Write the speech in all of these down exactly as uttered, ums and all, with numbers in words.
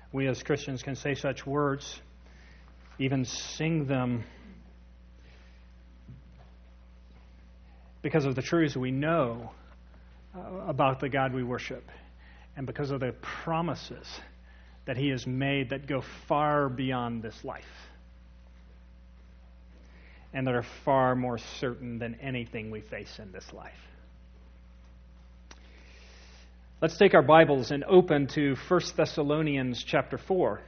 we as Christians can say such words, even sing them, because of the truths we know uh, about the God we worship, and because of the promises that He has made that go far beyond this life, and that are far more certain than anything we face in this life. Let's take our Bibles and open to First Thessalonians chapter four.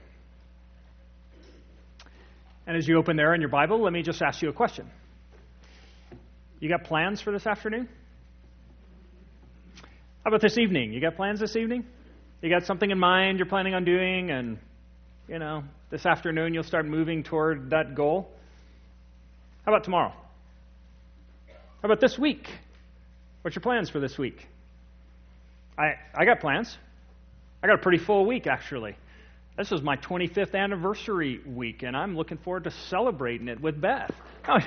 And as you open there in your Bible, let me just ask you a question. You got plans for this afternoon? How about this evening? You got plans this evening? You got something in mind you're planning on doing, and, you know, this afternoon you'll start moving toward that goal? How about tomorrow? How about this week? What's your plans for this week? I I got plans. I got a pretty full week, actually. This is my twenty-fifth anniversary week, and I'm looking forward to celebrating it with Beth. How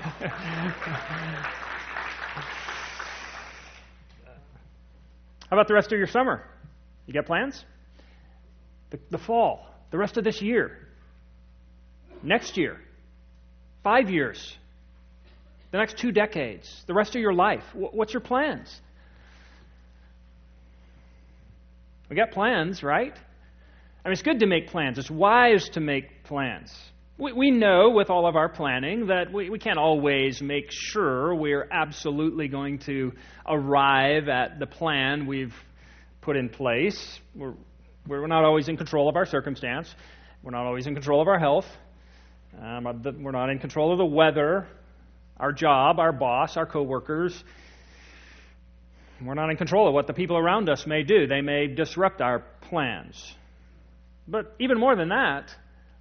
about the rest of your summer? You got plans? The, the fall, the rest of this year, next year, five years, the next two decades, the rest of your life. What's your plans? We got plans, right? I mean, it's good to make plans. It's wise to make plans. We, we know with all of our planning that we, we can't always make sure we're absolutely going to arrive at the plan we've put in place. We're, we're not always in control of our circumstance. We're not always in control of our health. Um, we're not in control of the weather, our job, our boss, our coworkers. We're not in control of what the people around us may do. They may disrupt our plans. But even more than that,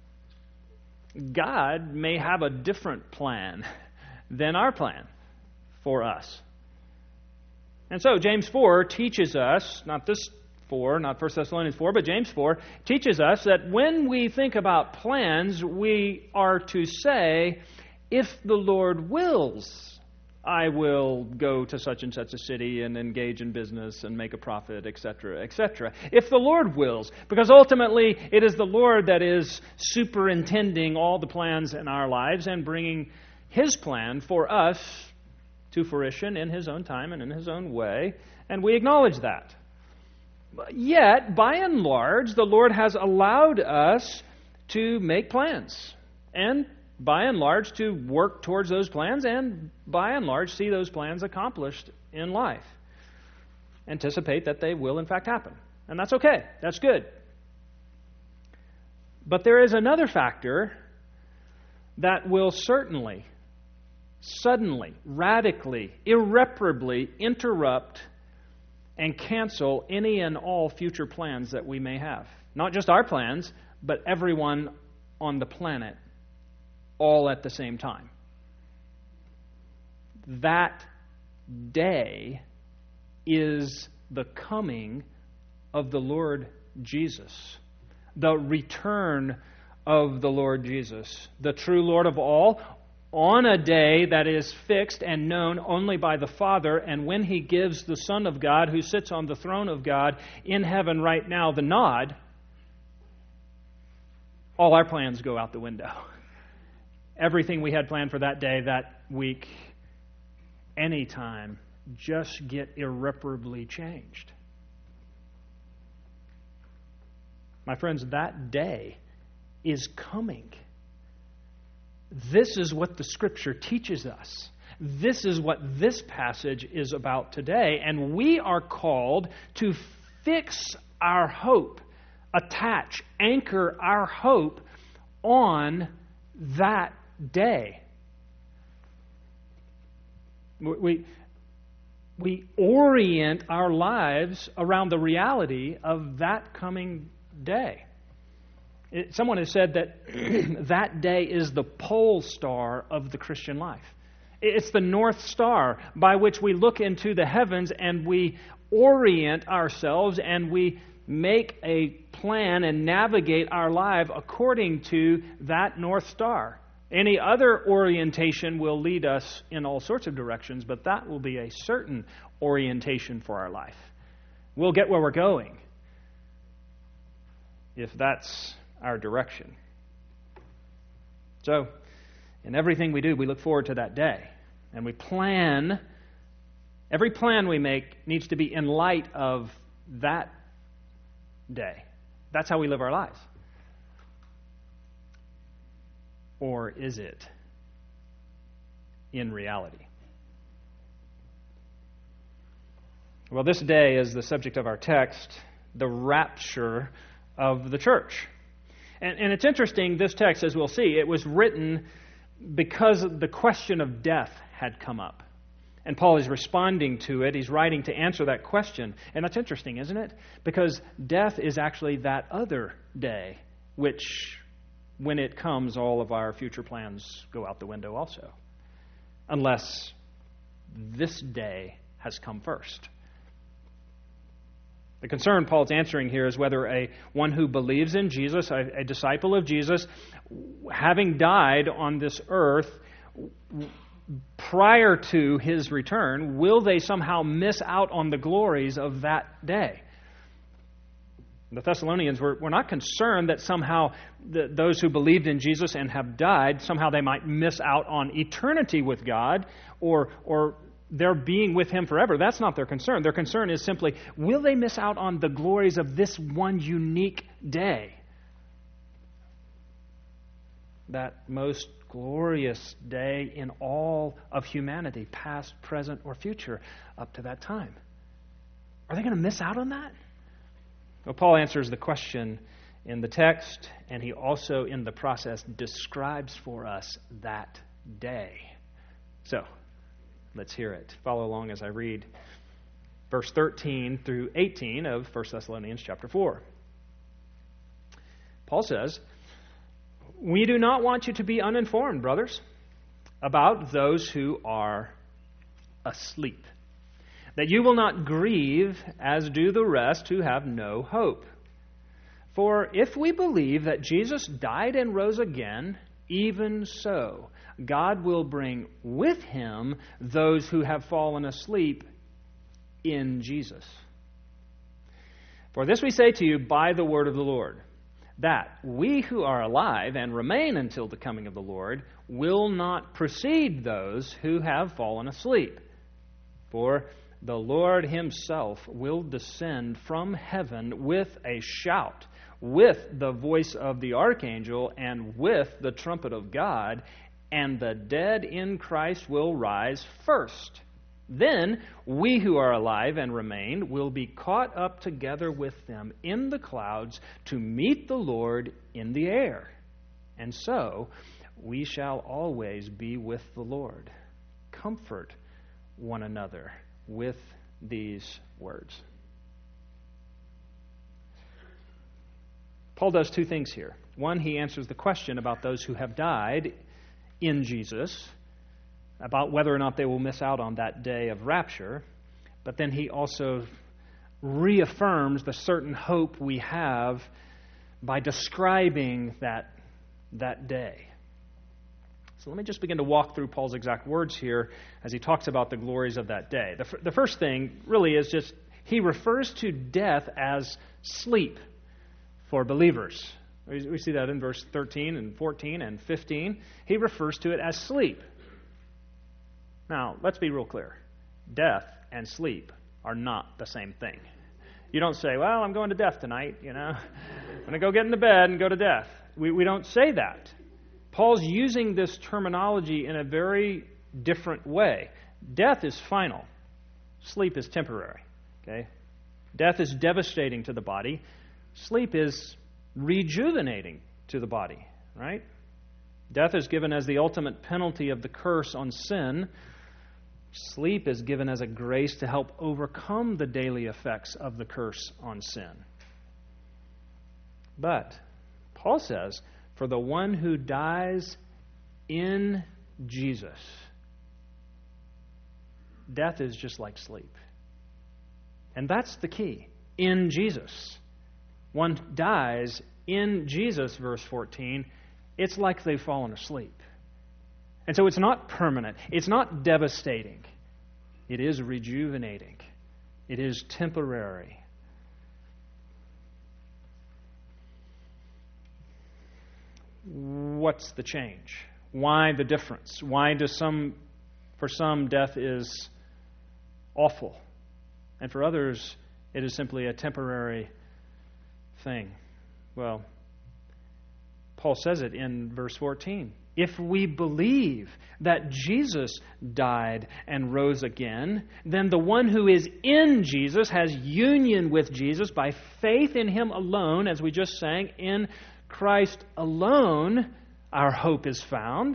God may have a different plan than our plan for us. And so James four teaches us, not this four, not First Thessalonians four, but James four, teaches us that when we think about plans, we are to say, if the Lord wills, I will go to such and such a city and engage in business and make a profit, et cetera, et cetera. If the Lord wills, because ultimately it is the Lord that is superintending all the plans in our lives and bringing His plan for us to fruition in His own time and in His own way, and we acknowledge that. Yet, by and large, the Lord has allowed us to make plans, and by and large, to work towards those plans, and by and large, see those plans accomplished in life. Anticipate that they will, in fact, happen. And that's okay. That's good. But there is another factor that will certainly, suddenly, radically, irreparably interrupt and cancel any and all future plans that we may have. Not just our plans, but everyone on the planet, all at the same time. That day is the coming of the Lord Jesus, the return of the Lord Jesus, the true Lord of all, on a day that is fixed and known only by the Father, and when He gives the Son of God, who sits on the throne of God in heaven right now, the nod, all our plans go out the window. Everything we had planned for that day, that week, anytime, just get irreparably changed. My friends, that day is coming. This is what the Scripture teaches us. This is what this passage is about today. And we are called to fix our hope, attach, anchor our hope on that day. We, we orient our lives around the reality of that coming day. It, someone has said that that day is the pole star of the Christian life. It's the North Star by which we look into the heavens and we orient ourselves and we make a plan and navigate our life according to that North Star. Any other orientation will lead us in all sorts of directions, but that will be a certain orientation for our life. We'll get where we're going if that's our direction. So, in everything we do, we look forward to that day. And we plan, every plan we make needs to be in light of that day. That's how we live our lives. Or is it in reality? Well, this day is the subject of our text, the rapture of the church. And, and it's interesting, this text, as we'll see, it was written because the question of death had come up. And Paul is responding to it. He's writing to answer that question. And that's interesting, isn't it? Because death is actually that other day, which, when it comes, all of our future plans go out the window also. Unless this day has come first. The concern Paul's answering here is whether a one who believes in Jesus, a, a disciple of Jesus, having died on this earth prior to his return, will they somehow miss out on the glories of that day? The Thessalonians were, were not concerned that somehow the, those who believed in Jesus and have died, somehow they might miss out on eternity with God or or their being with Him forever. That's not their concern. Their concern is simply, will they miss out on the glories of this one unique day? That most glorious day in all of humanity, past, present, or future, up to that time. Are they going to miss out on that? Well, Paul answers the question in the text, and he also, in the process, describes for us that day. So, let's hear it. Follow along as I read verse thirteen through eighteen of First Thessalonians chapter four. Paul says, "We do not want you to be uninformed, brothers, about those who are asleep, that you will not grieve as do the rest who have no hope. For if we believe that Jesus died and rose again, even so, God will bring with Him those who have fallen asleep in Jesus. For this we say to you by the word of the Lord, that we who are alive and remain until the coming of the Lord will not precede those who have fallen asleep. For the Lord Himself will descend from heaven with a shout, with the voice of the archangel, and with the trumpet of God, and the dead in Christ will rise first. Then we who are alive and remain will be caught up together with them in the clouds to meet the Lord in the air. And so we shall always be with the Lord. Comfort one another with these words." Paul does two things here. One, he answers the question about those who have died in Jesus, about whether or not they will miss out on that day of rapture. But then he also reaffirms the certain hope we have by describing that, that day. So let me just begin to walk through Paul's exact words here as he talks about the glories of that day. The, f- the first thing really is just he refers to death as sleep for believers. We, we see that in verse thirteen and fourteen and fifteen. He refers to it as sleep. Now, let's be real clear. Death and sleep are not the same thing. You don't say, well, I'm going to death tonight, you know. I'm going to go get into bed and go to death. We, we don't say that. Paul's using this terminology in a very different way. Death is final. Sleep is temporary. Okay? Death is devastating to the body. Sleep is rejuvenating to the body. Right? Death is given as the ultimate penalty of the curse on sin. Sleep is given as a grace to help overcome the daily effects of the curse on sin. But Paul says, for the one who dies in Jesus, death is just like sleep. And that's the key. In Jesus. One dies in Jesus, verse fourteen, it's like they've fallen asleep. And so it's not permanent. It's not devastating. It is rejuvenating. It is temporary. what's the change? Why the difference? Why does some, for some, death is awful, and for others, it is simply a temporary thing? Well, Paul says it in verse fourteen. If we believe that Jesus died and rose again, then the one who is in Jesus has union with Jesus by faith in Him alone, as we just sang, in Christ alone our hope is found.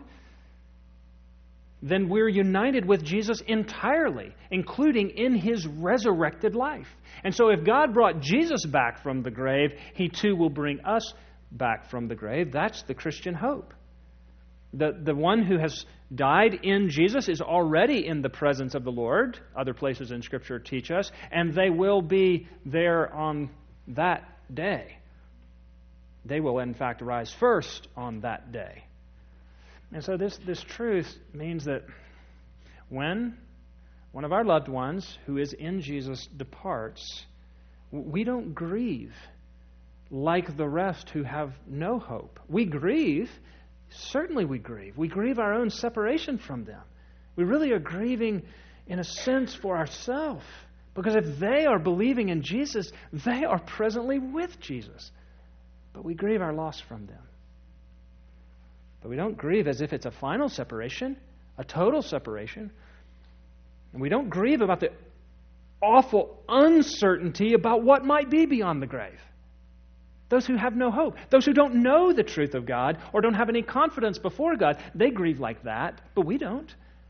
Then we're united with Jesus entirely, including in His resurrected life. And so if God brought Jesus back from the grave, He too will bring us back from the grave. That's the Christian hope. The, the one who has died in Jesus is already in the presence of the Lord. Other places in Scripture teach us. And they will be there on that day. They will, in fact, rise first on that day. And so this, this truth means that when one of our loved ones who is in Jesus departs, we don't grieve like the rest who have no hope. We grieve. Certainly we grieve. We grieve our own separation from them. We really are grieving, in a sense, for ourselves. Because if they are believing in Jesus, they are presently with Jesus. But we grieve our loss from them. But we don't grieve as if it's a final separation, a total separation. And we don't grieve about the awful uncertainty about what might be beyond the grave. Those who have no hope, those who don't know the truth of God or don't have any confidence before God, they grieve like that, but we don't.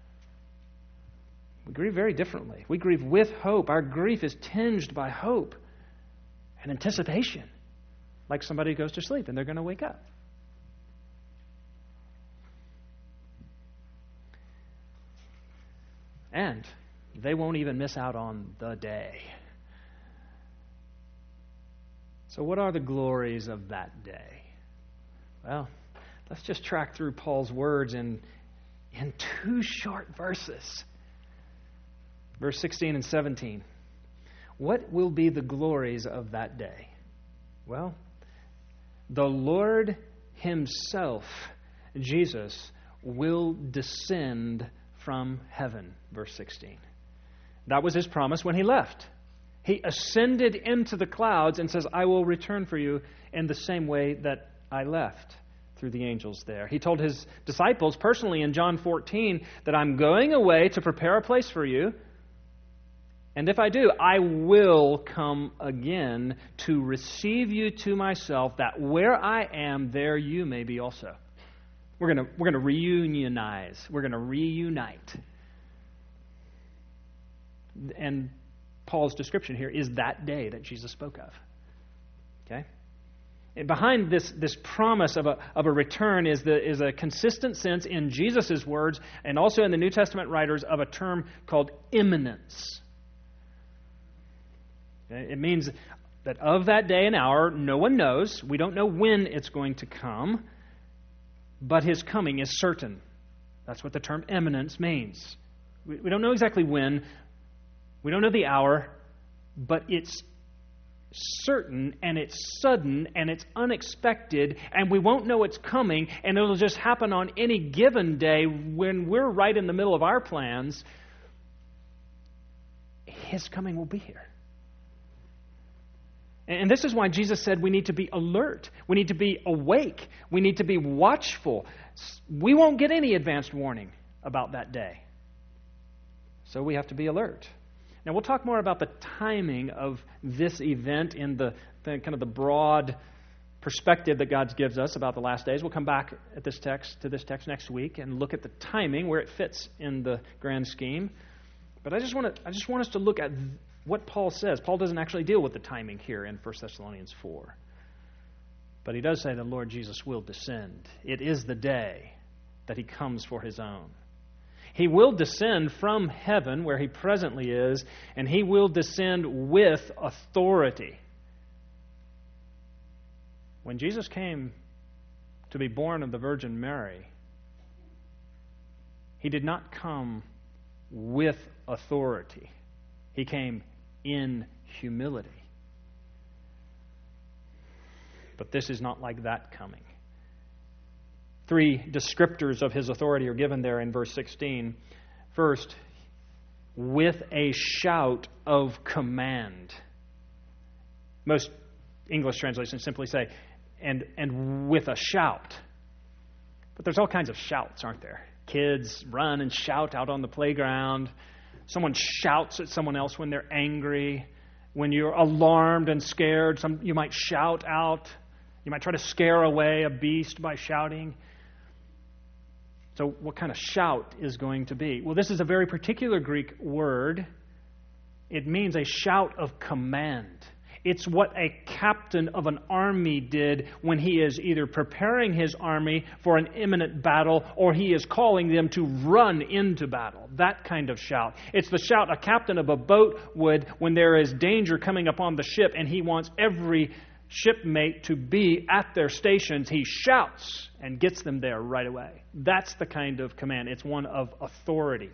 We grieve very differently. We grieve with hope. Our grief is tinged by hope and anticipation, like somebody goes to sleep and they're going to wake up. And they won't even miss out on the day. So what are the glories of that day? Well, let's just track through Paul's words in, in two short verses. Verse sixteen and seventeen. What will be the glories of that day? Well, the Lord Himself, Jesus, will descend from heaven. Verse sixteen. That was His promise when He left. He ascended into the clouds and says, I will return for you in the same way that I left, through the angels there. He told His disciples personally in John fourteen that I'm going away to prepare a place for you. And if I do, I will come again to receive you to myself, that where I am, there you may be also. We're going to, we're going to reunionize. We're going to reunite. And Paul's description here is that day that Jesus spoke of. Okay? And behind this, this promise of a, of a return is, the, is a consistent sense in Jesus' words and also in the New Testament writers of a term called imminence. Okay? It means that of that day and hour, no one knows. We don't know when it's going to come, but His coming is certain. That's what the term imminence means. We, we don't know exactly when. We don't know the hour, but it's certain, and it's sudden, and it's unexpected, and we won't know it's coming, and it'll just happen on any given day when we're right in the middle of our plans. His coming will be here. And this is why Jesus said we need to be alert. We need to be awake. We need to be watchful. We won't get any advanced warning about that day. So we have to be alert. Now, we'll talk more about the timing of this event in the, the kind of the broad perspective that God gives us about the last days. We'll come back at this text to this text next week and look at the timing, where it fits in the grand scheme. But I just want to I just want us to look at what Paul says. Paul doesn't actually deal with the timing here in First Thessalonians four. But he does say the Lord Jesus will descend. It is the day that He comes for His own. He will descend from heaven, where He presently is, and He will descend with authority. When Jesus came to be born of the Virgin Mary, He did not come with authority. He came in humility. But this is not like that coming. Three descriptors of his authority are given there in verse sixteen. First, with a shout of command. Most English translations simply say, and, and with a shout. But there's all kinds of shouts, aren't there? Kids run and shout out on the playground. Someone shouts at someone else when they're angry. When you're alarmed and scared, some, you might shout out. You might try to scare away a beast by shouting. So what kind of shout is going to be? Well, this is a very particular Greek word. It means a shout of command. It's what a captain of an army did when he is either preparing his army for an imminent battle or he is calling them to run into battle. That kind of shout. It's the shout a captain of a boat would when there is danger coming upon the ship and he wants every shipmate to be at their stations. He shouts and gets them there right away. That's the kind of command. It's one of authority.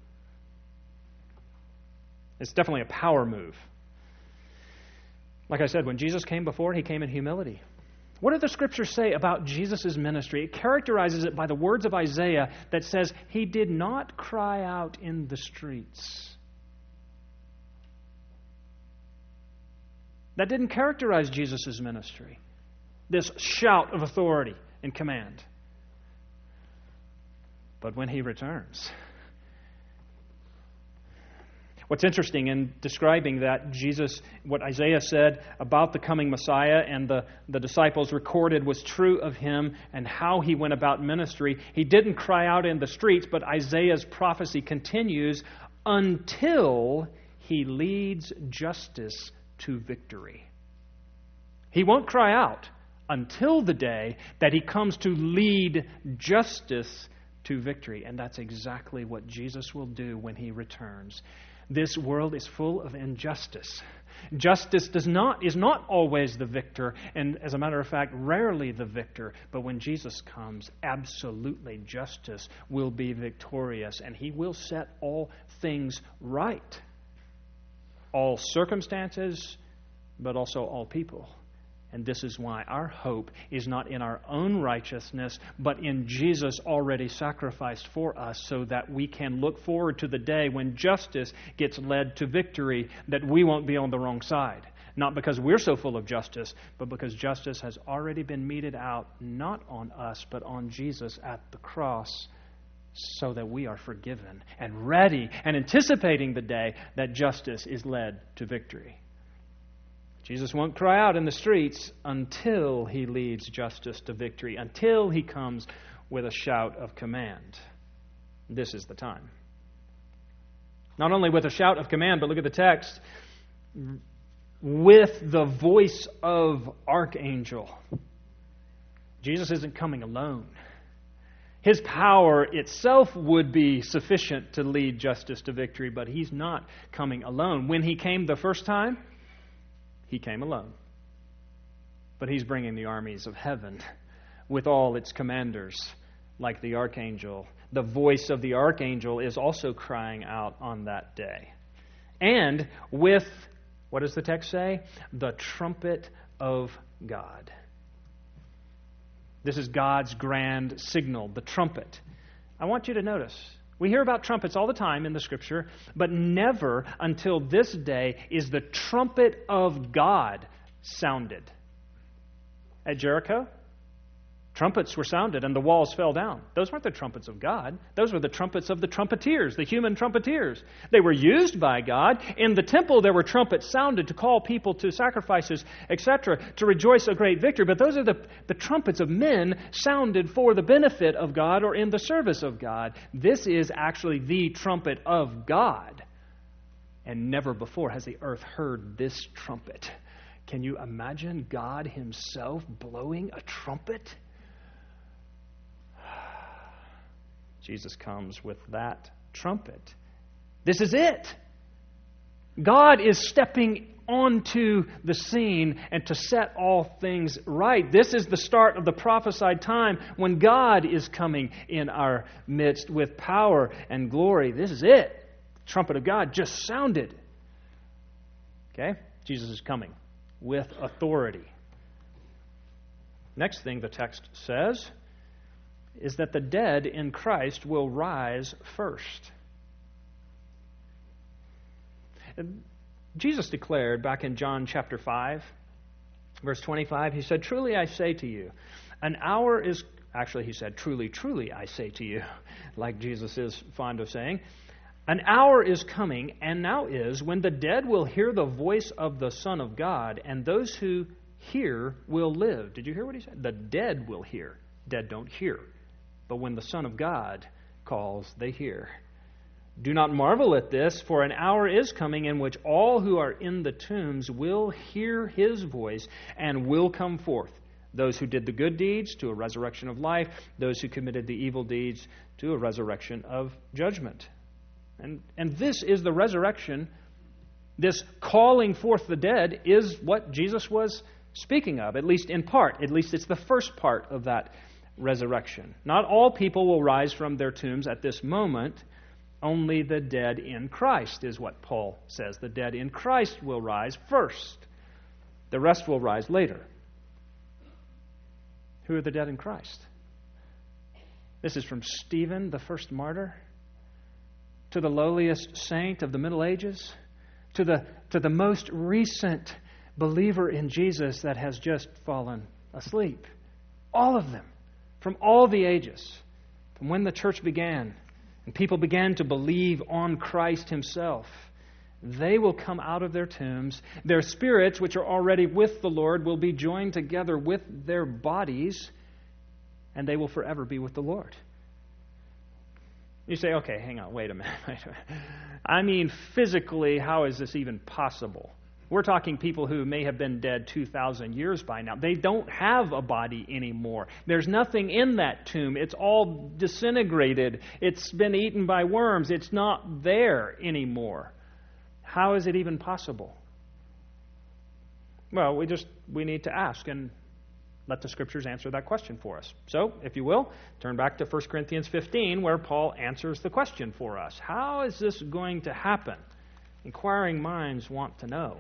It's definitely a power move. Like I said, when Jesus came before, he came in humility. What do the Scriptures say about Jesus' ministry? It characterizes it by the words of Isaiah that says, he did not cry out in the streets. That didn't characterize Jesus' ministry, this shout of authority and command. But when he returns, what's interesting in describing that Jesus, what Isaiah said about the coming Messiah and the, the disciples recorded was true of him and how he went about ministry. He didn't cry out in the streets, but Isaiah's prophecy continues until he leads justice to victory. He won't cry out until the day that he comes to lead justice to victory. And that's exactly what Jesus will do when he returns. This world is full of injustice. Justice does not is not always the victor, and as a matter of fact, rarely the victor. But when Jesus comes, absolutely justice will be victorious, and he will set all things right. All circumstances, but also all people. And this is why our hope is not in our own righteousness, but in Jesus already sacrificed for us, so that we can look forward to the day when justice gets led to victory, that we won't be on the wrong side. Not because we're so full of justice, but because justice has already been meted out, not on us, but on Jesus at the cross, so that we are forgiven and ready and anticipating the day that justice is led to victory. Jesus won't cry out in the streets until he leads justice to victory, until he comes with a shout of command. This is the time. Not only with a shout of command, but look at the text, with the voice of archangel. Jesus isn't coming alone. His power itself would be sufficient to lead justice to victory, but he's not coming alone. When he came the first time, he came alone. But he's bringing the armies of heaven with all its commanders, like the archangel. The voice of the archangel is also crying out on that day. And with, what does the text say? The trumpet of God. This is God's grand signal, the trumpet. I want you to notice, we hear about trumpets all the time in the Scripture, but never until this day is the trumpet of God sounded. At Jericho, trumpets were sounded and the walls fell down. Those weren't the trumpets of God. Those were the trumpets of the trumpeters, the human trumpeters. They were used by God. In the temple, there were trumpets sounded to call people to sacrifices, et cetera, to rejoice a great victory. But those are the, the trumpets of men sounded for the benefit of God or in the service of God. This is actually the trumpet of God. And never before has the earth heard this trumpet. Can you imagine God himself blowing a trumpet? Jesus comes with that trumpet. This is it. God is stepping onto the scene and to set all things right. This is the start of the prophesied time when God is coming in our midst with power and glory. This is it. The trumpet of God just sounded. Okay? Jesus is coming with authority. Next thing the text says, is that the dead in Christ will rise first. Jesus declared back in John chapter five, verse twenty-five, he said, "Truly I say to you, an hour is..." Actually, he said, "Truly, truly I say to you," like Jesus is fond of saying. "An hour is coming, and now is, when the dead will hear the voice of the Son of God, and those who hear will live." Did you hear what he said? The dead will hear. Dead don't hear. But when the Son of God calls, they hear. "Do not marvel at this, for an hour is coming in which all who are in the tombs will hear his voice and will come forth. Those who did the good deeds to a resurrection of life, those who committed the evil deeds to a resurrection of judgment." And, and this is the resurrection. This calling forth the dead is what Jesus was speaking of, at least in part. At least it's the first part of that resurrection. Not all people will rise from their tombs at this moment. Only the dead in Christ is what Paul says. The dead in Christ will rise first. The rest will rise later. Who are the dead in Christ? This is from Stephen, the first martyr, to the lowliest saint of the Middle Ages, to the, to the most recent believer in Jesus that has just fallen asleep. All of them, from all the ages, from when the church began, and people began to believe on Christ himself, they will come out of their tombs. Their spirits, which are already with the Lord, will be joined together with their bodies, and they will forever be with the Lord. You say, okay, hang on, wait a minute. Wait a minute. I mean, physically, how is this even possible? We're talking people who may have been dead two thousand years by now. They don't have a body anymore. There's nothing in that tomb. It's all disintegrated. It's been eaten by worms. It's not there anymore. How is it even possible? Well, we just we need to ask and let the Scriptures answer that question for us. So, if you will, turn back to First Corinthians fifteen, where Paul answers the question for us. How is this going to happen? Inquiring minds want to know.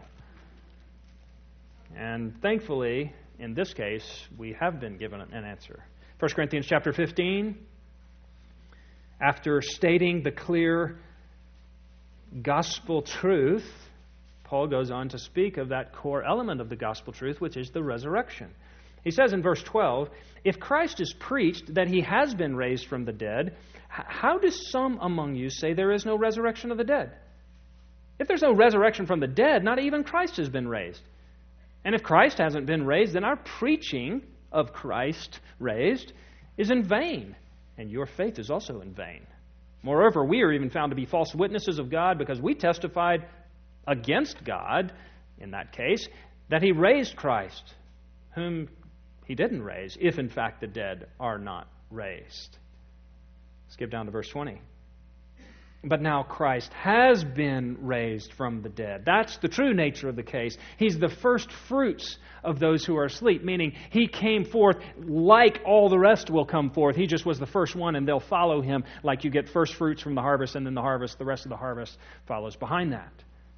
And thankfully, in this case, we have been given an answer. First Corinthians chapter fifteen, after stating the clear gospel truth, Paul goes on to speak of that core element of the gospel truth, which is the resurrection. He says in verse twelve, "If Christ is preached that he has been raised from the dead, how do some among you say there is no resurrection of the dead? If there's no resurrection from the dead, not even Christ has been raised. And if Christ hasn't been raised, then our preaching of Christ raised is in vain, and your faith is also in vain. Moreover, we are even found to be false witnesses of God because we testified against God, in that case, that he raised Christ, whom he didn't raise, if in fact the dead are not raised." Skip down to verse twenty. "But now Christ has been raised from the dead." That's the true nature of the case. He's the first fruits of those who are asleep, meaning he came forth like all the rest will come forth. He just was the first one, and they'll follow him like you get first fruits from the harvest, and then the harvest, the rest of the harvest follows behind that.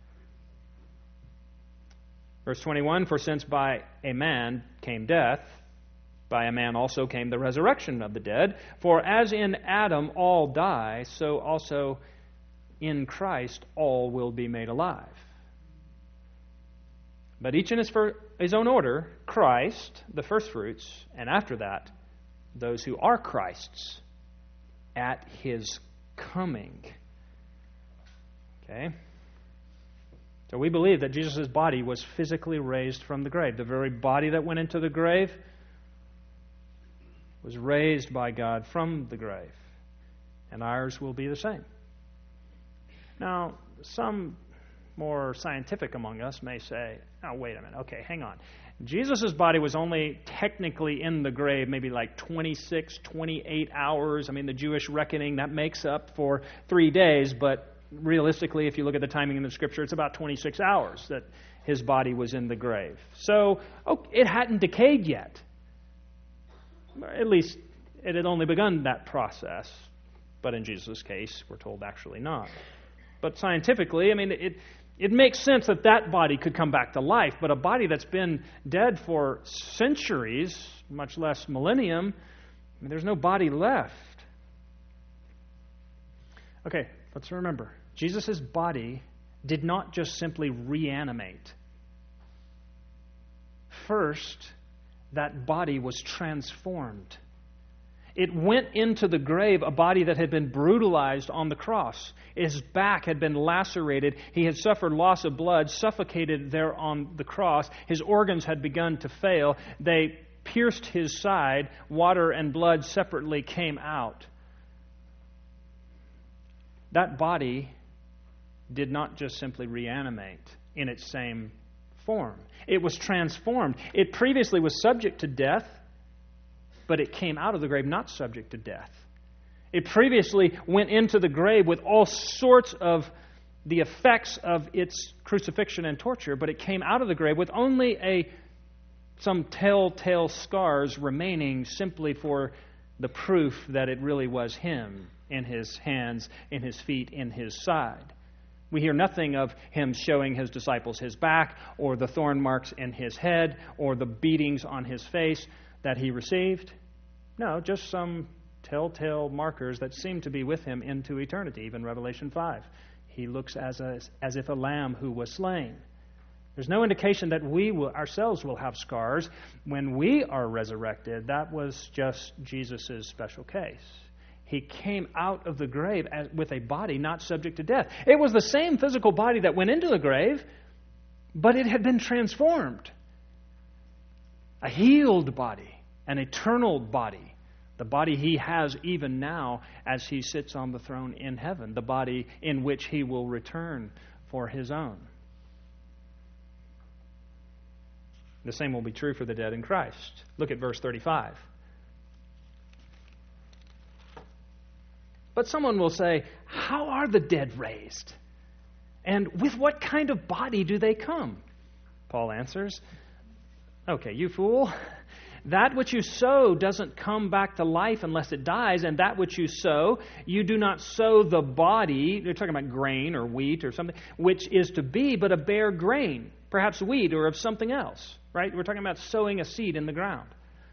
Verse twenty-one, "For since by a man came death, by a man also came the resurrection of the dead. For as in Adam all die, so also in Christ all will be made alive. But each in his, fir- his own order, Christ, the firstfruits, and after that, those who are Christ's at his coming." Okay? So we believe that Jesus' body was physically raised from the grave. The very body that went into the grave was raised by God from the grave. And ours will be the same. Now, some more scientific among us may say, oh, wait a minute, okay, hang on. Jesus' body was only technically in the grave maybe like twenty-six, twenty-eight hours. I mean, the Jewish reckoning, that makes up for three days, but realistically, if you look at the timing in the Scripture, it's about twenty-six hours that his body was in the grave. So, oh, it hadn't decayed yet. At least, it had only begun that process. But in Jesus' case, we're told actually not. But scientifically, I mean, it it makes sense that that body could come back to life. But a body that's been dead for centuries, much less millennium, I mean, there's no body left. Okay, let's remember. Jesus' body did not just simply reanimate. First, that body was transformed. It went into the grave, a body that had been brutalized on the cross. His back had been lacerated. He had suffered loss of blood, suffocated there on the cross. His organs had begun to fail. They pierced his side. Water and blood separately came out. That body did not just simply reanimate in its same form. It was transformed. It previously was subject to death, but it came out of the grave not subject to death. It previously went into the grave with all sorts of the effects of its crucifixion and torture, but it came out of the grave with only a some telltale scars remaining simply for the proof that it really was him in his hands, in his feet, in his side. We hear nothing of him showing his disciples his back or the thorn marks in his head or the beatings on his face that he received. No, just some telltale markers that seem to be with him into eternity. Even Revelation five. He looks as, a, as if a lamb who was slain. There's no indication that we will, ourselves will have scars when we are resurrected. That was just Jesus' special case. He came out of the grave as, with a body not subject to death. It was the same physical body that went into the grave, but it had been transformed. A healed body, an eternal body, the body he has even now as he sits on the throne in heaven, the body in which he will return for his own. The same will be true for the dead in Christ. Look at verse thirty-five. But someone will say, how are the dead raised? And with what kind of body do they come? Paul answers, okay, you fool. That which you sow doesn't come back to life unless it dies, and that which you sow, you do not sow the body, they're talking about grain or wheat or something, which is to be but a bare grain, perhaps wheat or of something else, right? We're talking about sowing a seed in the ground.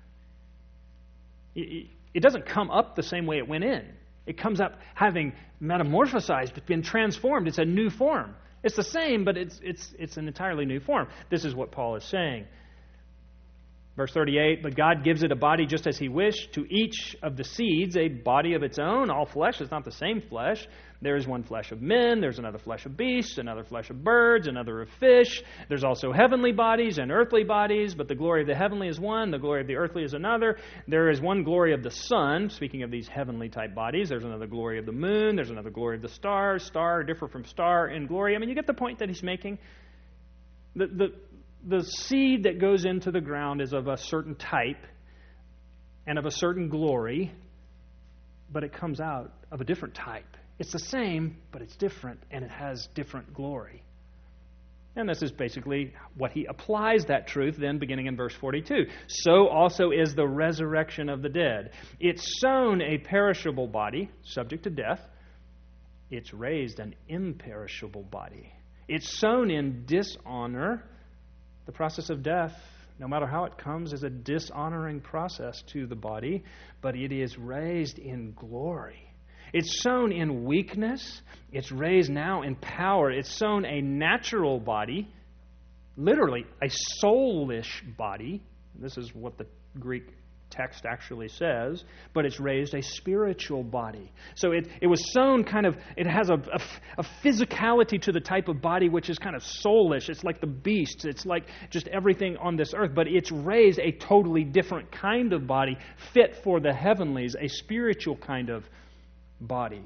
It doesn't come up the same way it went in. It comes up having metamorphosized, been transformed. It's a new form. It's the same, but it's it's it's an entirely new form. This is what Paul is saying. Verse thirty-eight, but God gives it a body just as he wished. To each of the seeds a body of its own. All flesh is not the same flesh. There is one flesh of men, there's another flesh of beasts, another flesh of birds, another of fish. There's also heavenly bodies and earthly bodies, but the glory of the heavenly is one, the glory of the earthly is another. There is one glory of the sun, speaking of these heavenly type bodies. There's another glory of the moon, there's another glory of the stars. Star differ from star in glory. I mean, you get the point that he's making. The the The seed that goes into the ground is of a certain type and of a certain glory, but it comes out of a different type. It's the same, but it's different, and it has different glory. And this is basically what he applies that truth then beginning in verse forty-two. So also is the resurrection of the dead. It's sown a perishable body, subject to death. It's raised an imperishable body. It's sown in dishonor. The process of death, no matter how it comes, is a dishonoring process to the body, but it is raised in glory. It's sown in weakness. It's raised now in power. It's sown a natural body, literally a soulish body. This is what the Greek text actually says, but it's raised a spiritual body. So it, it was sown kind of, it has a, a, a physicality to the type of body which is kind of soulish. It's like the beasts. It's like just everything on this earth, but it's raised a totally different kind of body fit for the heavenlies, a spiritual kind of body.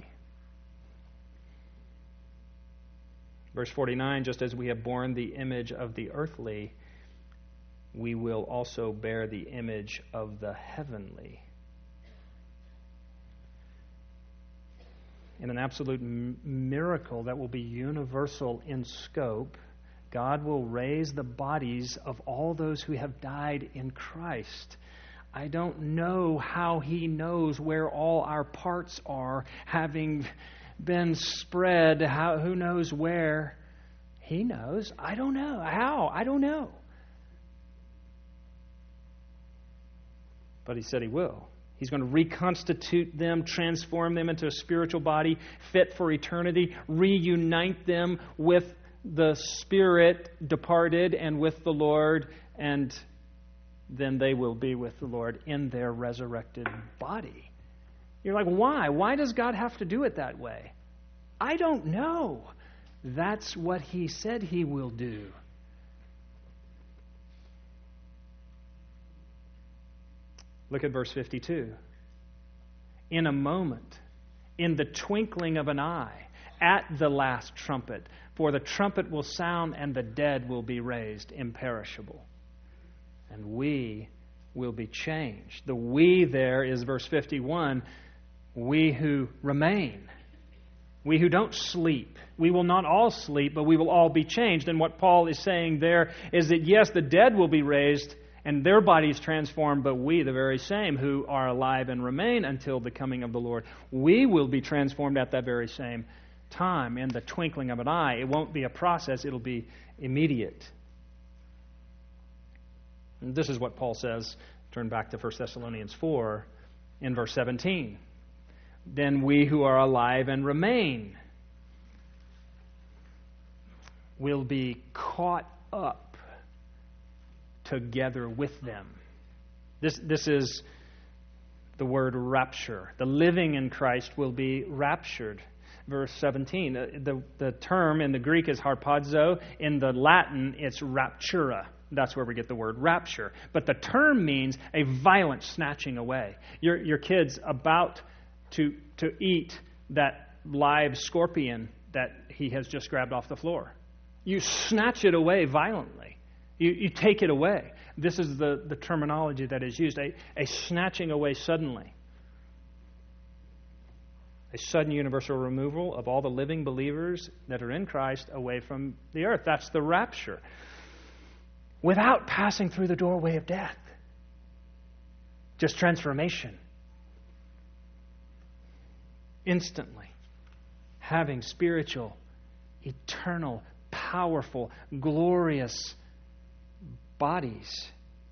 Verse forty-nine, just as we have borne the image of the earthly, we will also bear the image of the heavenly. In an absolute m- miracle that will be universal in scope, God will raise the bodies of all those who have died in Christ. I don't know how he knows where all our parts are, having been spread, how, who knows where. He knows. I don't know. How? I don't know. But he said he will. He's going to reconstitute them, transform them into a spiritual body fit for eternity, reunite them with the spirit departed and with the Lord, and then they will be with the Lord in their resurrected body. You're like, why? Why does God have to do it that way? I don't know. That's what He said He will do. Look at verse fifty-two. In a moment, in the twinkling of an eye, at the last trumpet, for the trumpet will sound and the dead will be raised imperishable. And we will be changed. The we there is verse fifty-one. We who remain. We who don't sleep. We will not all sleep, but we will all be changed. And what Paul is saying there is that, yes, the dead will be raised and their bodies transformed, but we, the very same, who are alive and remain until the coming of the Lord, we will be transformed at that very same time, in the twinkling of an eye. It won't be a process, it'll be immediate. And this is what Paul says. Turn back to First Thessalonians four in verse seventeen. Then we who are alive and remain will be caught up together with them. This, this is the word rapture. The living in Christ will be raptured. Verse seventeen. The, the term in the Greek is harpazo. In the Latin, it's raptura. That's where we get the word rapture. But the term means a violent snatching away. Your, your kid's about to, to eat that live scorpion that he has just grabbed off the floor. You snatch it away violently. You, you take it away. This is the, the terminology that is used, a, a snatching away suddenly. A sudden universal removal of all the living believers that are in Christ away from the earth. That's the rapture. Without passing through the doorway of death. Just transformation. Instantly. Having spiritual, eternal, powerful, glorious bodies.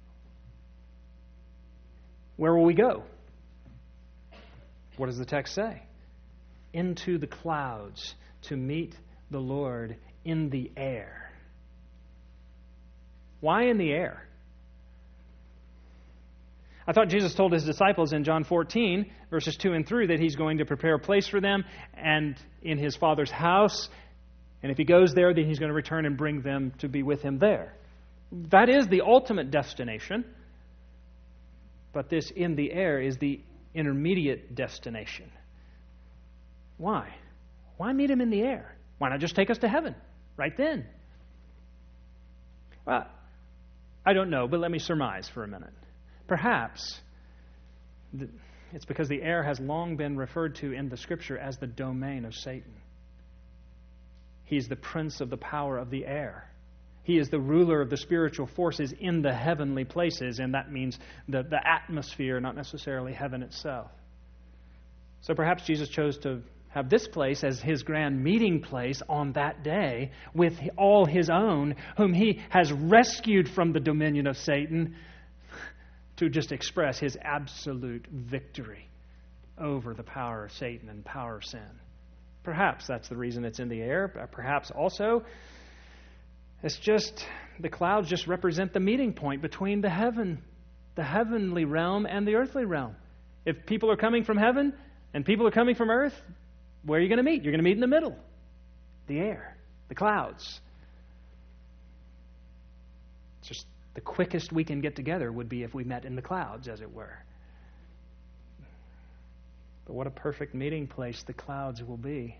Where will we go? What does the text say? Into the clouds to meet the Lord in the air. Why in the air? I thought Jesus told His disciples in John fourteen, verses two and three, that He's going to prepare a place for them and in His Father's house. And if He goes there, then He's going to return and bring them to be with Him there. That is the ultimate destination. But this in the air is the intermediate destination. Why? Why meet Him in the air? Why not just take us to heaven right then? Well, I don't know, but let me surmise for a minute. Perhaps it's because the air has long been referred to in the Scripture as the domain of Satan. He's the prince of the power of the air. He is the ruler of the spiritual forces in the heavenly places, and that means the, the atmosphere, not necessarily heaven itself. So perhaps Jesus chose to have this place as His grand meeting place on that day with all His own, whom He has rescued from the dominion of Satan, to just express His absolute victory over the power of Satan and power of sin. Perhaps that's the reason it's in the air. Perhaps also it's just the clouds just represent the meeting point between the heaven, the heavenly realm and the earthly realm. If people are coming from heaven and people are coming from earth, where are you going to meet? You're going to meet in the middle. The air, the clouds. It's just the quickest we can get together would be if we met in the clouds, as it were. But what a perfect meeting place the clouds will be.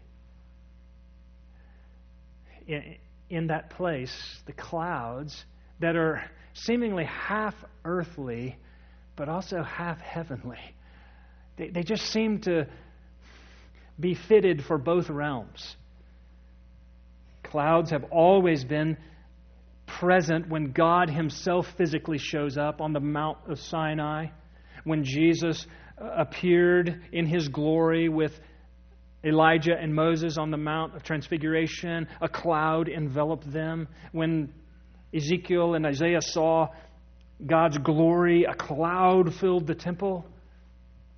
In, in that place, the clouds that are seemingly half earthly, but also half heavenly. They, they just seem to be fitted for both realms. Clouds have always been present when God Himself physically shows up on the Mount of Sinai, when Jesus appeared in His glory with Elijah and Moses on the Mount of Transfiguration. A cloud enveloped them. When Ezekiel and Isaiah saw God's glory, a cloud filled the temple.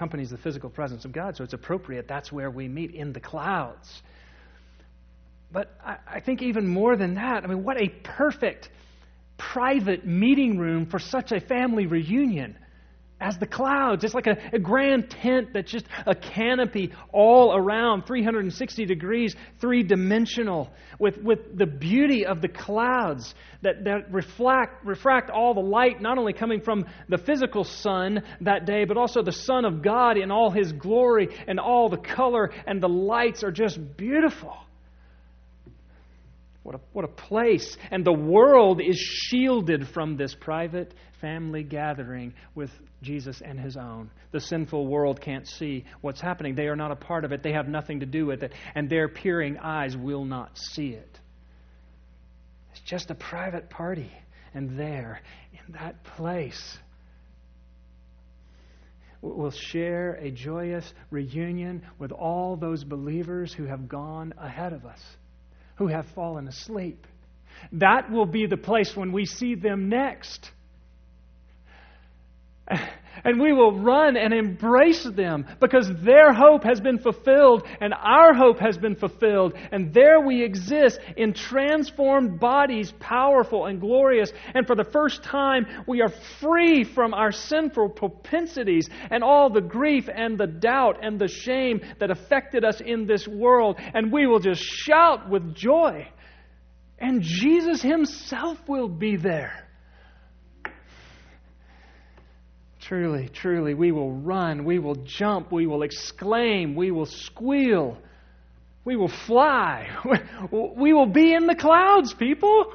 accompanies the physical presence of God, so it's appropriate. That's where we meet, in the clouds. But I, I think even more than that, I mean, what a perfect private meeting room for such a family reunion as the clouds. It's like a, a grand tent that's just a canopy all around, three hundred sixty degrees, three-dimensional, with, with the beauty of the clouds that, that reflect, refract all the light, not only coming from the physical sun that day, but also the Son of God in all His glory, and all the color and the lights are just beautiful. What a, what a place. And the world is shielded from this private family gathering with Jesus and His own. The sinful world can't see what's happening. They are not a part of it. They have nothing to do with it. And their peering eyes will not see it. It's just a private party. And there, in that place, we'll share a joyous reunion with all those believers who have gone ahead of us, who have fallen asleep. That will be the place when we see them next. And we will run and embrace them because their hope has been fulfilled and our hope has been fulfilled. And there we exist in transformed bodies, powerful and glorious. And for the first time, we are free from our sinful propensities and all the grief and the doubt and the shame that affected us in this world. And we will just shout with joy. And Jesus Himself will be there. Truly, truly, we will run, we will jump, we will exclaim, we will squeal, we will fly. We will be in the clouds, people.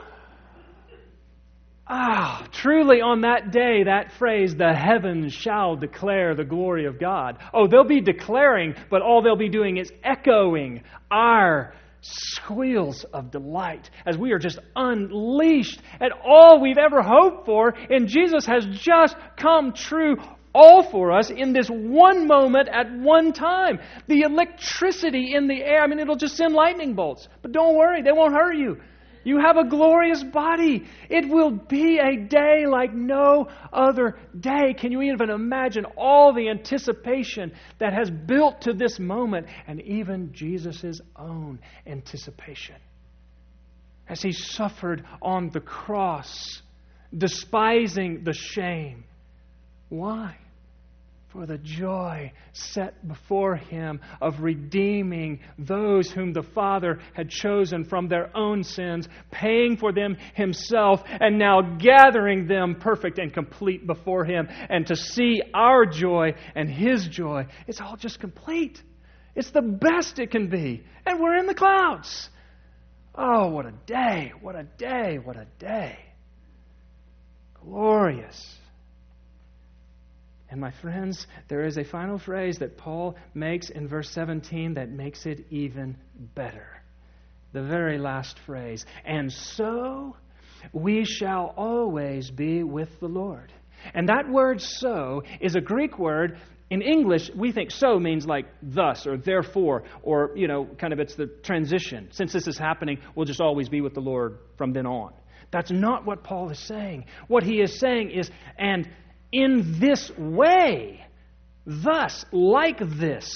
Ah, truly on that day, that phrase, the heavens shall declare the glory of God. Oh, they'll be declaring, but all they'll be doing is echoing our squeals of delight as we are just unleashed at all we've ever hoped for, and Jesus has just come true all for us in this one moment at one time. The electricity in the air, I mean, it'll just send lightning bolts, but don't worry, they won't hurt you. You have a glorious body. It will be a day like no other day. Can you even imagine all the anticipation that has built to this moment, and even Jesus' own anticipation as He suffered on the cross, despising the shame. Why? For the joy set before Him of redeeming those whom the Father had chosen from their own sins, paying for them Himself, and now gathering them perfect and complete before Him. And to see our joy and His joy, it's all just complete. It's the best it can be. And we're in the clouds. Oh, what a day, what a day, what a day. Glorious. And my friends, there is a final phrase that Paul makes in verse seventeen that makes it even better. The very last phrase. And so we shall always be with the Lord. And that word so is a Greek word. In English, we think so means like thus or therefore, or, you know, kind of it's the transition. Since this is happening, we'll just always be with the Lord from then on. That's not what Paul is saying. What he is saying is, and in this way, thus, like this,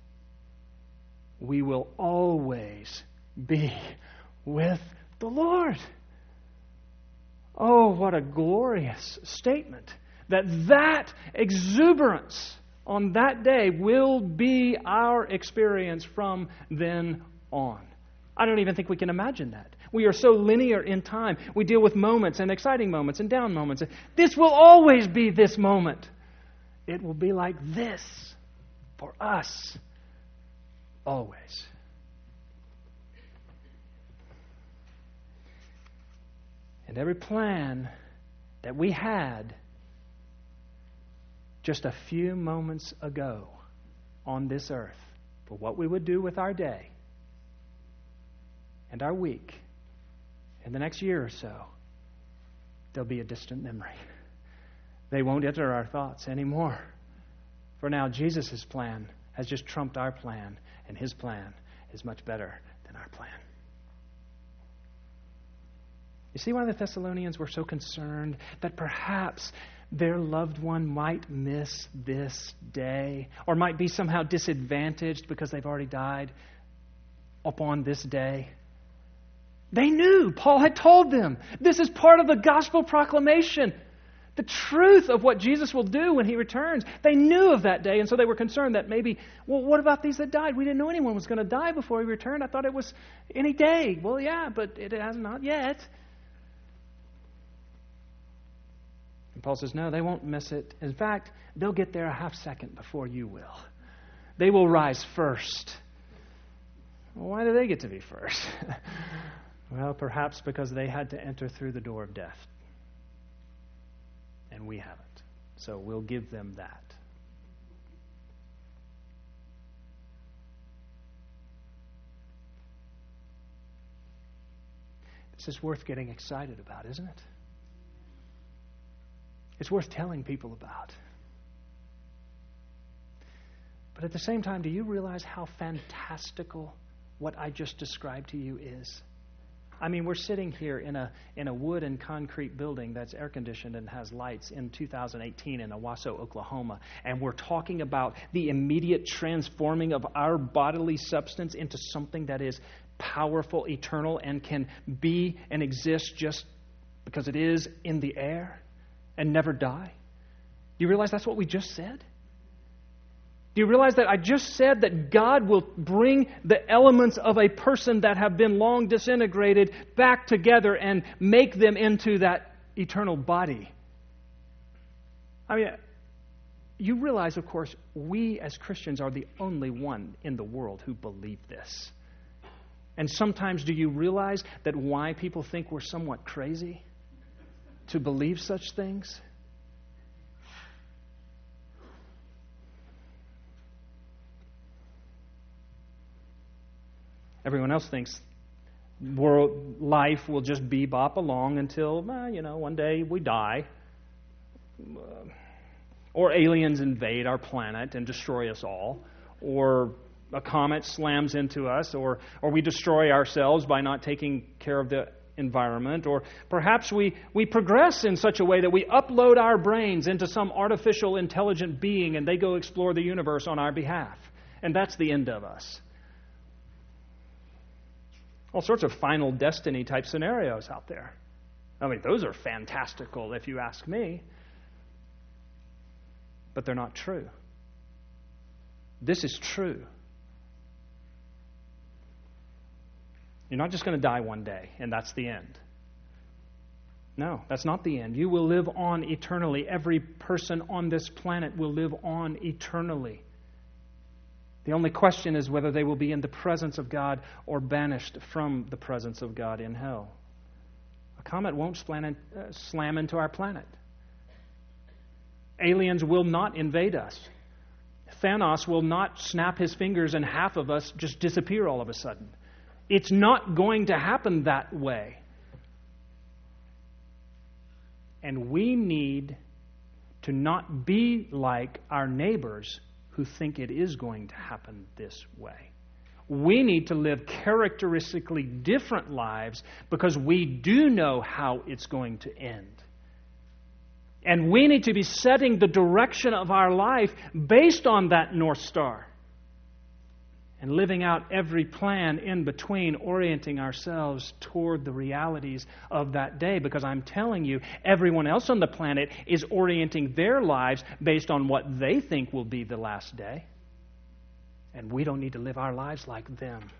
we will always be with the Lord. Oh, what a glorious statement. That that exuberance on that day will be our experience from then on. I don't even think we can imagine that. We are so linear in time. We deal with moments and exciting moments and down moments. This will always be this moment. It will be like this for us always. And every plan that we had just a few moments ago on this earth for what we would do with our day and our week in the next year or so, they'll be a distant memory. They won't enter our thoughts anymore. For now, Jesus' plan has just trumped our plan, and His plan is much better than our plan. You see why the Thessalonians were so concerned that perhaps their loved one might miss this day or might be somehow disadvantaged because they've already died upon this day. They knew. Paul had told them. This is part of the gospel proclamation. The truth of what Jesus will do when He returns. They knew of that day, and so they were concerned that maybe, well, what about these that died? We didn't know anyone was going to die before He returned. I thought it was any day. Well, yeah, but it has not yet. And Paul says, no, they won't miss it. In fact, they'll get there a half second before you will. They will rise first. Well, why do they get to be first? Well, perhaps because they had to enter through the door of death. And we haven't. So we'll give them that. This is worth getting excited about, isn't it? It's worth telling people about. But at the same time, do you realize how fantastical what I just described to you is? I mean, we're sitting here in a in a wood and concrete building that's air conditioned and has lights in two thousand eighteen in Owasso, Oklahoma, and we're talking about the immediate transforming of our bodily substance into something that is powerful, eternal, and can be and exist just because it is in the air and never die. Do you realize that's what we just said? Do you realize that I just said that God will bring the elements of a person that have been long disintegrated back together and make them into that eternal body? I mean, you realize, of course, we as Christians are the only one in the world who believe this. And sometimes do you realize that why people think we're somewhat crazy to believe such things? Everyone else thinks world life will just bebop along until, well, you know, one day we die. Uh, or aliens invade our planet and destroy us all. Or a comet slams into us. Or, or we destroy ourselves by not taking care of the environment. Or perhaps we, we progress in such a way that we upload our brains into some artificial intelligent being and they go explore the universe on our behalf. And that's the end of us. All sorts of Final Destiny type scenarios out there. I mean, those are fantastical if you ask me. But they're not true. This is true. You're not just going to die one day and that's the end. No, that's not the end. You will live on eternally. Every person on this planet will live on eternally. The only question is whether they will be in the presence of God or banished from the presence of God in hell. A comet won't slam, in, uh, slam into our planet. Aliens will not invade us. Thanos will not snap his fingers and half of us just disappear all of a sudden. It's not going to happen that way. And we need to not be like our neighbors who think it is going to happen this way. We need to live characteristically different lives because we do know how it's going to end. And we need to be setting the direction of our life based on that North Star. And living out every plan in between, orienting ourselves toward the realities of that day. Because I'm telling you, everyone else on the planet is orienting their lives based on what they think will be the last day. And we don't need to live our lives like them.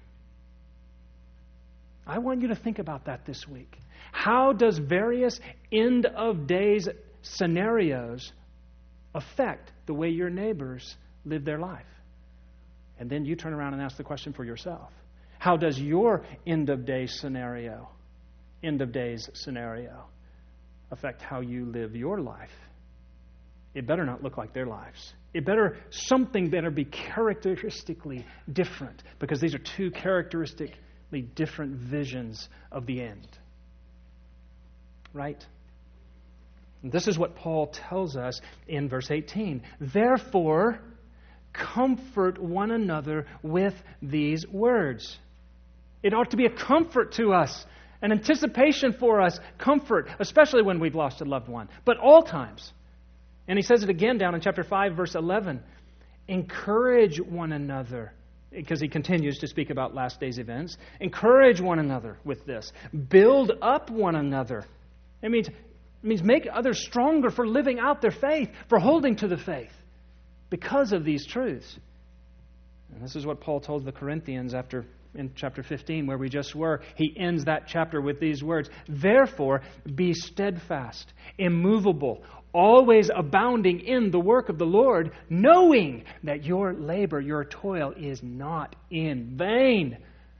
I want you to think about that this week. How does various end of days scenarios affect the way your neighbors live their life? And then you turn around and ask the question for yourself. How does your end of days scenario, end of days scenario, affect how you live your life? It better not look like their lives. It better, something better be characteristically different, because these are two characteristically different visions of the end. Right? And this is what Paul tells us in verse eighteen. Therefore, comfort one another with these words. It ought to be a comfort to us, an anticipation for us, comfort, especially when we've lost a loved one, but all times. And he says it again down in chapter five, verse eleven. Encourage one another, because he continues to speak about last days events. Encourage one another with this. Build up one another. It means, it means make others stronger for living out their faith, for holding to the faith, because of these truths. And this is what Paul told the Corinthians after in chapter fifteen, where we just were. He ends that chapter with these words: Therefore, be steadfast, immovable, always abounding in the work of the Lord, knowing that your labor, your toil is not in vain.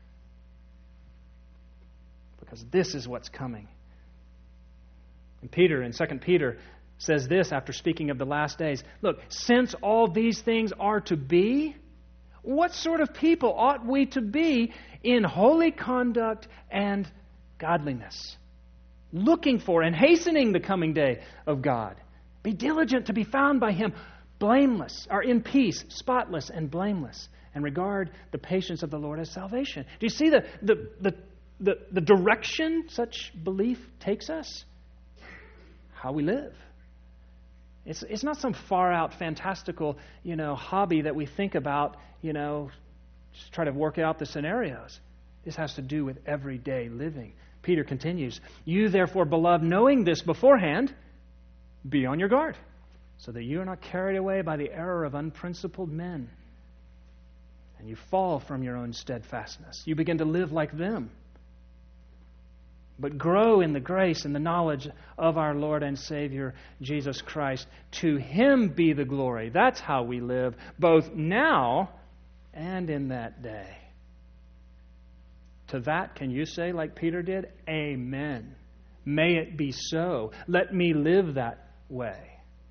Because this is what's coming. And Peter, in Second Peter, says this after speaking of the last days. Look, since all these things are to be, what sort of people ought we to be in holy conduct and godliness? Looking for and hastening the coming day of God. Be diligent to be found by Him, blameless, or in peace, spotless and blameless, and regard the patience of the Lord as salvation. Do you see the the the the, the direction such belief takes us? How we live. It's it's not some far out, fantastical, you know, hobby that we think about, you know, just try to work out the scenarios. This has to do with everyday living. Peter continues, You therefore, beloved, knowing this beforehand, be on your guard, so that you are not carried away by the error of unprincipled men, and you fall from your own steadfastness. You begin to live like them. But grow in the grace and the knowledge of our Lord and Savior, Jesus Christ. To Him be the glory. That's how we live, both now and in that day. To that, can you say, like Peter did, Amen. May it be so. Let me live that way.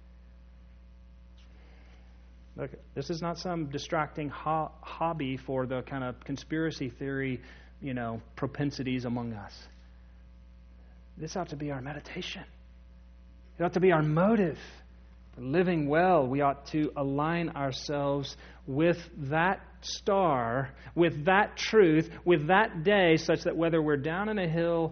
Look, this is not some distracting ho- hobby for the kind of conspiracy theory, you know, propensities among us. This ought to be our meditation. It ought to be our motive. For living well, we ought to align ourselves with that star, with that truth, with that day, such that whether we're down in a hill,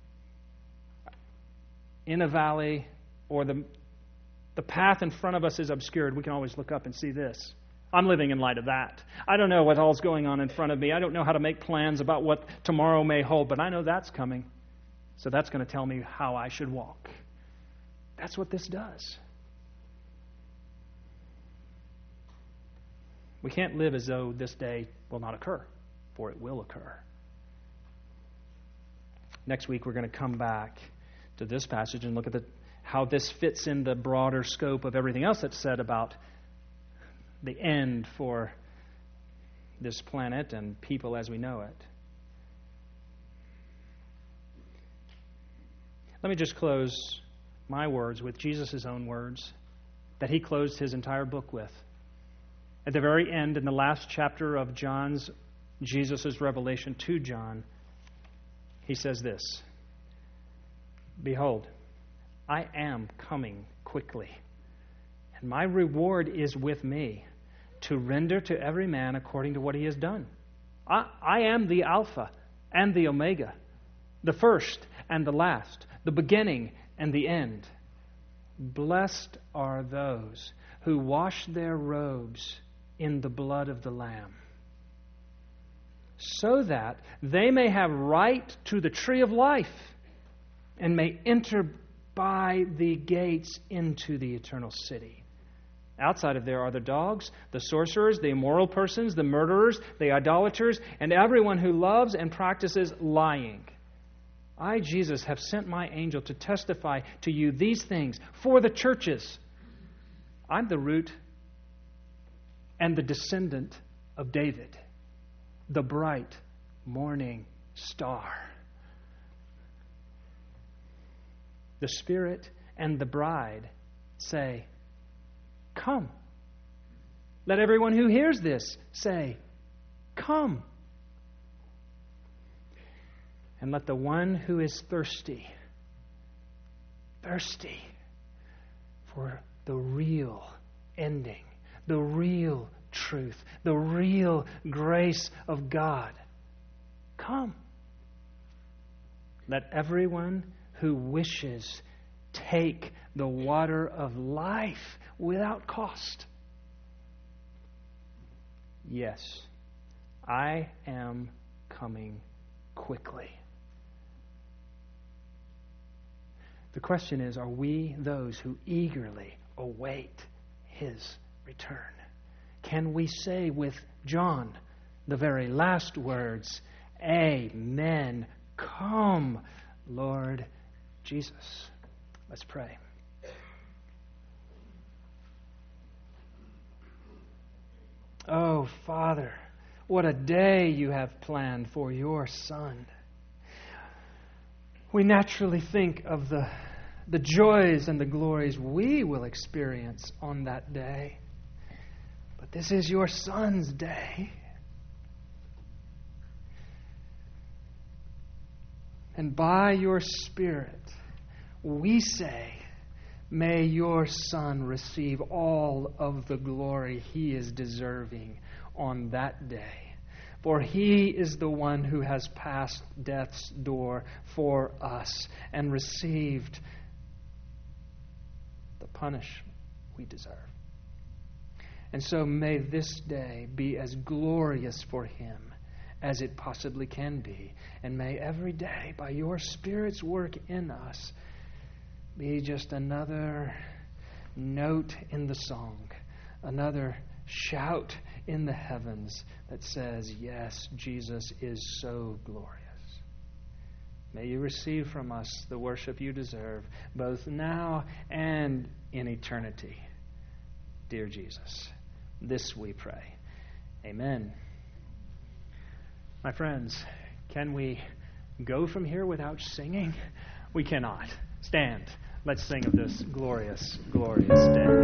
in a valley, or the, the path in front of us is obscured, we can always look up and see this. I'm living in light of that. I don't know what all's going on in front of me. I don't know how to make plans about what tomorrow may hold, but I know that's coming. So that's going to tell me how I should walk. That's what this does. We can't live as though this day will not occur, for it will occur. Next week we're going to come back to this passage and look at the, how this fits in the broader scope of everything else that's said about the end for this planet and people as we know it. Let me just close my words with Jesus' own words that He closed His entire book with. At the very end, in the last chapter of John's, Jesus' revelation to John, He says this, Behold, I am coming quickly, and my reward is with me, to render to every man according to what he has done. I, I am the Alpha and the Omega, the first and the last, the beginning and the end. Blessed are those who wash their robes in the blood of the Lamb, so that they may have right to the tree of life and may enter by the gates into the eternal city. Outside of there are the dogs, the sorcerers, the immoral persons, the murderers, the idolaters, and everyone who loves and practices lying. I, Jesus, have sent my angel to testify to you these things for the churches. I'm the root and the descendant of David, the bright morning star. The Spirit and the bride say, Come. Let everyone who hears this say, Come. And let the one who is thirsty, thirsty for the real ending, the real truth, the real grace of God, come. Let everyone who wishes take the water of life without cost. Yes, I am coming quickly. The question is, are we those who eagerly await His return? Can we say with John the very last words, Amen, come, Lord Jesus? Let's pray. Oh, Father, what a day you have planned for your Son. We naturally think of the, the joys and the glories we will experience on that day. But this is your Son's day. And by your Spirit, we say, may your Son receive all of the glory He is deserving on that day. For He is the one who has passed death's door for us and received the punishment we deserve. And so may this day be as glorious for Him as it possibly can be. And may every day, by your Spirit's work in us, be just another note in the song, another shout in the heavens that says, yes, Jesus is so glorious. May you receive from us the worship you deserve, both now and in eternity. Dear Jesus, this we pray. Amen. My friends, can we go from here without singing? We cannot. Stand. Let's sing of this glorious, glorious day.